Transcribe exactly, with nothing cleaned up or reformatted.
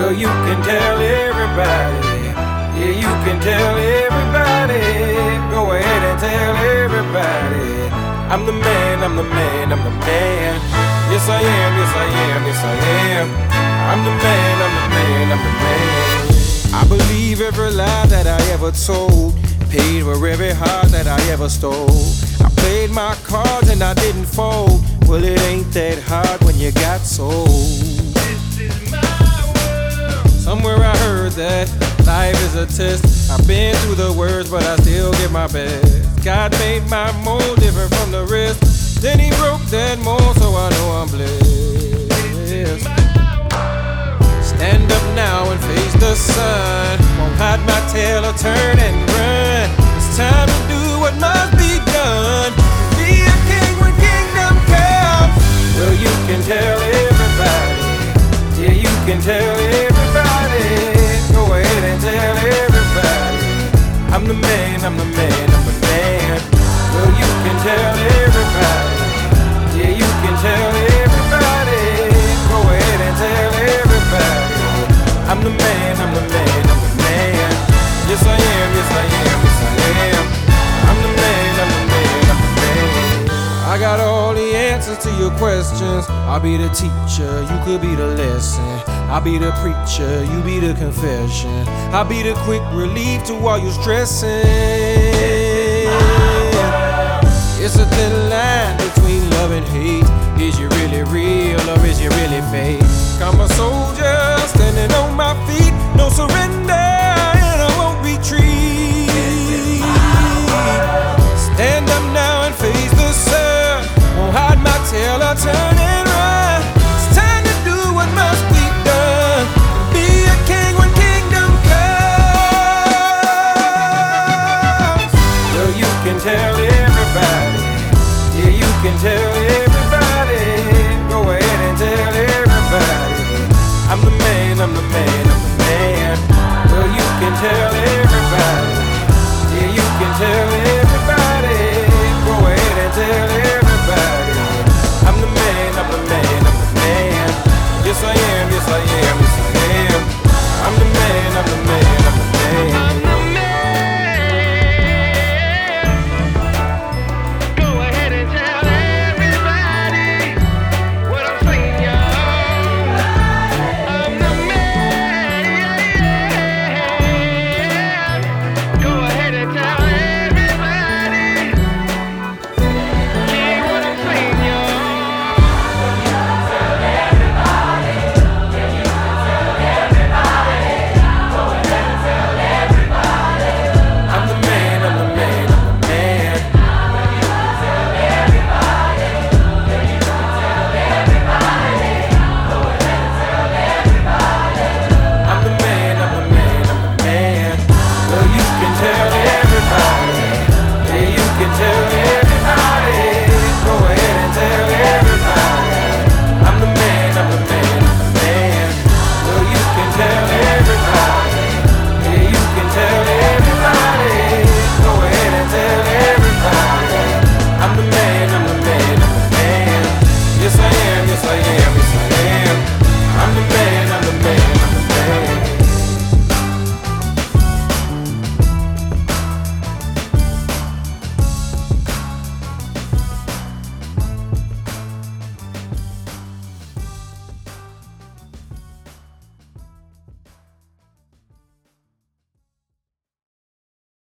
Well, you can tell everybody. Yeah, you can tell everybody. Go ahead and tell everybody. I'm the man, I'm the man, I'm the man. Yes I am, yes I am, yes I am. I'm the man, I'm the man, I'm the man. I believe every lie that I ever told. Paid for every heart that I ever stole. I played my cards and I didn't fold. Well, it ain't that hard when you got sold. This is my world. Somewhere I heard that life is a test. I've been through the worst, but I still give my best. God made my mold different from the rest. Then he broke that mold, so I know I'm blessed. This is my world. Stand up now and face the sun. Won't hide my tail or turn and run. It's time to do what must be done. Be a king when kingdom comes. Well, you can tell everybody. Yeah, you can tell everybody. Go ahead and tell everybody. I'm the man, I'm the man, I'm the man. Well, you can tell everybody. Yeah, you can tell everybody. Go ahead and tell everybody. I'm the man, I'm the man, I'm the man. Yes I am, yes I am, yes I am. I'm the man, I'm the man, I'm the man. I got all the answers to your questions. I'll be the teacher, you could be the lesson. I'll be the preacher, you be the confession. I'll be the quick relief to all your stressing. It's a thin line between love and hate. Is you really real or is you really fake? I'm a soldier standing on my feet. No surrender and I won't retreat. Stand up now and face the sun. Won't hide my tail or turn and run. It's time to do what must be done. Be a king when kingdom comes. Well, you can tell everybody. Yeah, you can tell everybody. Go ahead and tell everybody. I'm the man, I'm the man, I'm the man. Well, you can tell everybody. Yeah, you can tell